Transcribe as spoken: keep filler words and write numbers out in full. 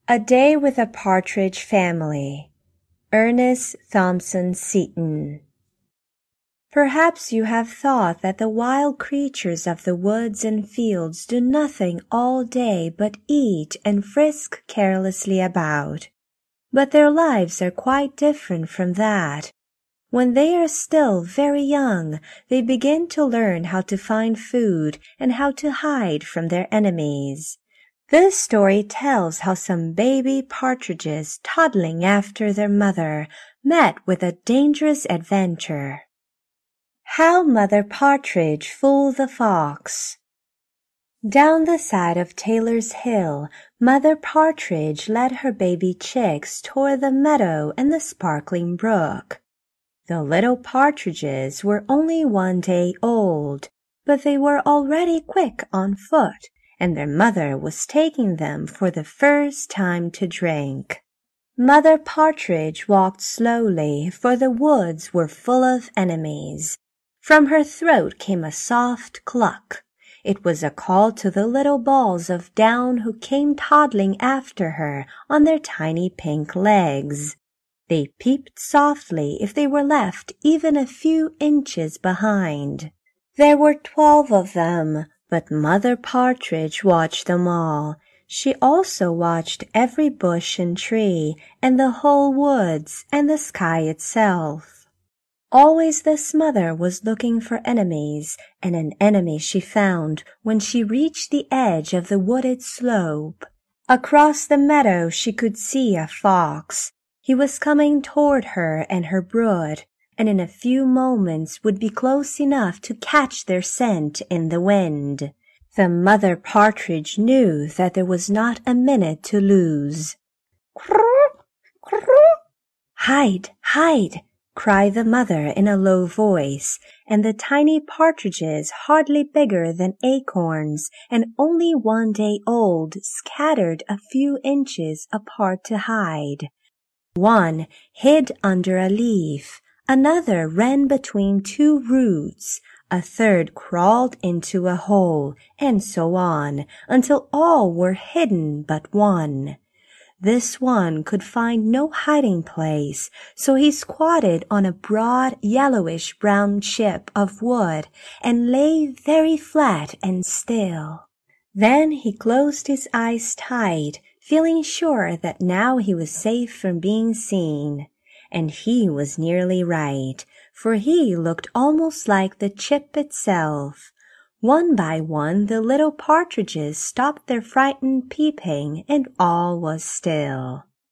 A Day with a Partridge Family. Ernest Thompson Seton. Perhaps you have thought that the wild creatures of the woods and fields do nothing all day but eat and frisk carelessly about. But their lives are quite different from that. When they are still very young, they begin to learn how to find food and how to hide from their enemies. This story tells how some baby partridges toddling after their mother met with a dangerous adventure. How Mother Partridge Fooled the Fox. Down the side of Taylor's Hill, Mother Partridge led her baby chicks toward the meadow and the sparkling brook. The little partridges were only one day old, but they were already quick on foot, and their mother was taking them for the first time to drink. Mother Partridge walked slowly, for the woods were full of enemies. From her throat came a soft cluck. It was a call to the little balls of down who came toddling after her on their tiny pink legs. They peeped softly if they were left even a few inches behind. There were twelve of them, but Mother Partridge watched them all. She also watched every bush and tree, and the whole woods, and the sky itself. Always this mother was looking for enemies, and an enemy she found when she reached the edge of the wooded slope. Across the meadow she could see a fox. He was coming toward her and her brood, and in a few moments would be close enough to catch their scent in the wind. The mother partridge knew that there was not a minute to lose. "Hide, hide!" cried the mother in a low voice, and the tiny partridges, hardly bigger than acorns and only one day old, scattered a few inches apart to hide. One hid under a leaf, another ran between two roots, a third crawled into a hole, and so on, until all were hidden but one. This one could find no hiding place, so he squatted on a broad yellowish-brown chip of wood and lay very flat and still. Then he closed his eyes tight, feeling sure that now he was safe from being seen. And he was nearly right, for he looked almost like the chip itself. One by one the little partridges stopped their frightened peeping, and all was still.